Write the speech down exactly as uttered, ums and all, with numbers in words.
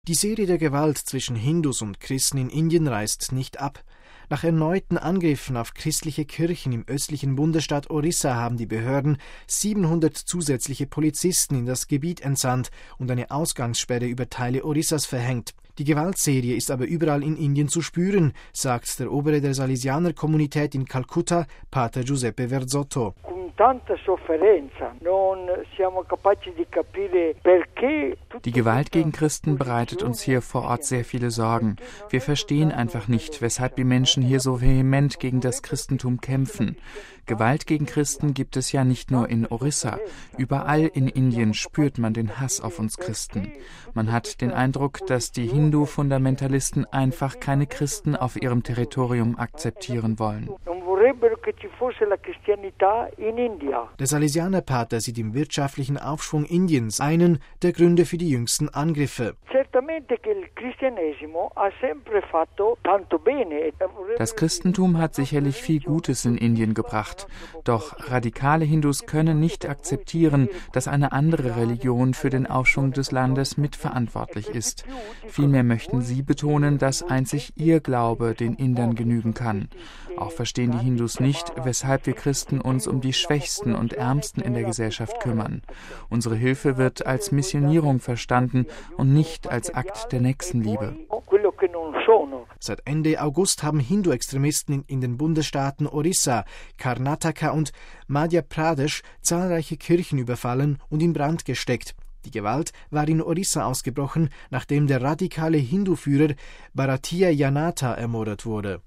Die Serie der Gewalt zwischen Hindus und Christen in Indien reißt nicht ab. Nach erneuten Angriffen auf christliche Kirchen im östlichen Bundesstaat Orissa haben die Behörden siebenhundert zusätzliche Polizisten in das Gebiet entsandt und eine Ausgangssperre über Teile Orissas verhängt. Die Gewaltserie ist aber überall in Indien zu spüren, sagt der Obere der Salesianer-Kommunität in Kalkutta, Pater Giuseppe Verzotto. Die Gewalt gegen Christen bereitet uns hier vor Ort sehr viele Sorgen. Wir verstehen einfach nicht, weshalb die Menschen hier so vehement gegen das Christentum kämpfen. Gewalt gegen Christen gibt es ja nicht nur in Orissa. Überall in Indien spürt man den Hass auf uns Christen. Man hat den Eindruck, dass die Hindu-Fundamentalisten einfach keine Christen auf ihrem Territorium akzeptieren wollen. Der Salesianerpater sieht im wirtschaftlichen Aufschwung Indiens einen der Gründe für die jüngsten Angriffe. Das Christentum hat sicherlich viel Gutes in Indien gebracht. Doch radikale Hindus können nicht akzeptieren, dass eine andere Religion für den Aufschwung des Landes mitverantwortlich ist. Vielmehr möchten sie betonen, dass einzig ihr Glaube den Indern genügen kann. Auch verstehen die Hindus nicht, weshalb wir Christen uns um die Schwächsten und Ärmsten in der Gesellschaft kümmern. Unsere Hilfe wird als Missionierung verstanden und nicht als Akt der Nächstenliebe. Seit Ende August haben Hindu-Extremisten in, in den Bundesstaaten Orissa, Karnataka und Madhya Pradesh zahlreiche Kirchen überfallen und in Brand gesteckt. Die Gewalt war in Orissa ausgebrochen, nachdem der radikale Hindu-Führer Bharatiya Janata ermordet wurde.